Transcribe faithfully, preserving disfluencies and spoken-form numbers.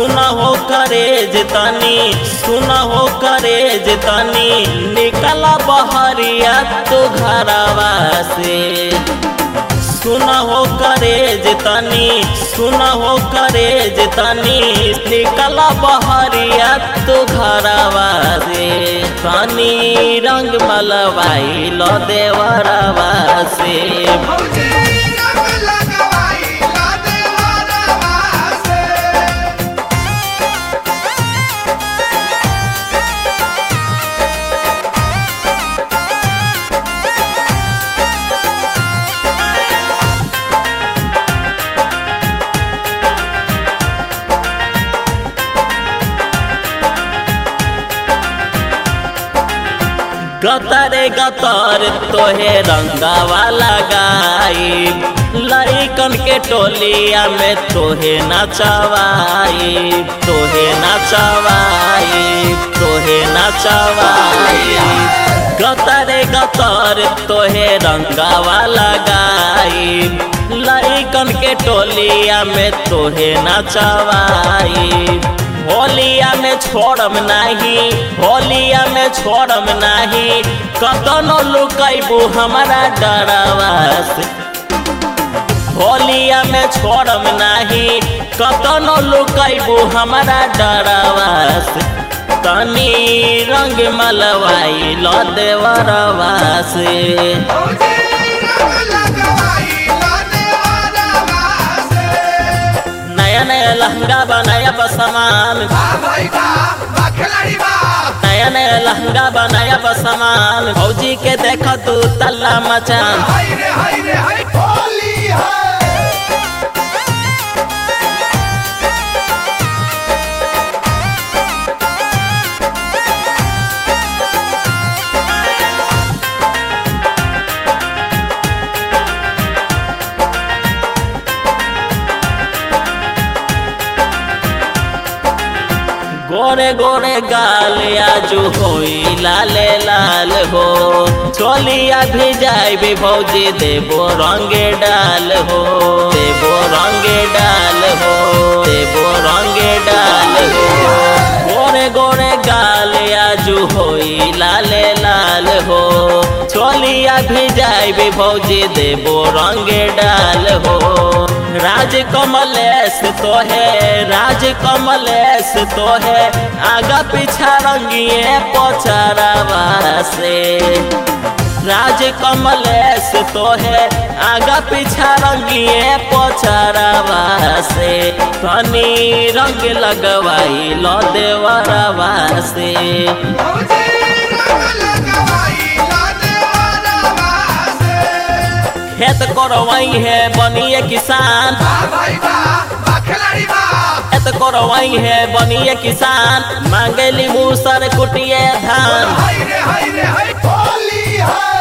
सुना हो करे जितानी सुना हो करे जितानी निकला बहरिया तो घरवा से सुना हो करे जितानी सुना हो करे जितानी निकला बहरिया तो घरवा से पानी रंग मलवाई लो देवरवा से गतरे गतर तोहे रंगावा लगाई लइकन के टोलिया में तोहे नचवाई तोहे नचवाई तोहे नचवाई गतरे गतर तोहे रंगावा लगाई लइकन के टोलिया में तोहे नचवाई होलिया में छोड़म नहीं होलिया में छोड़म नहीं कतनो लुकैबू हमारा डरवा से होलिया में छोड़म नहीं कतनो लुकैबू हमारा डरवा से तनी रंग मलवाई लो देवरवा से नया नया लहंगा बनाया बसमान नया नया लहंगा बनाया बसमान फौजी के देखा तू तल्ला मचान गोरे गोरे गाल आजू होई लाले लाल हो चोलिया भी जाए भी भौजी देबो रंगे डाल हो देबो रंगे डाल हो देबो रंगे डाल हो गोरे गोरे गाल आजू होई लाले लाल हो चोलिया भी जाए भी भौजी देबो रंगे डाल हो राज कमलेश तो है राज कमलेश तो है आगा पीछा रंगिए पोचरवा से राज कमलेश तो है आगा पीछा रंगिए पोचरवा से तनी रंग लगवाई लो देवरवा से खेत करवाई है बनिए किसान खेत करवाई है बनिए किसान मांगेली मूसर कुटिए धान।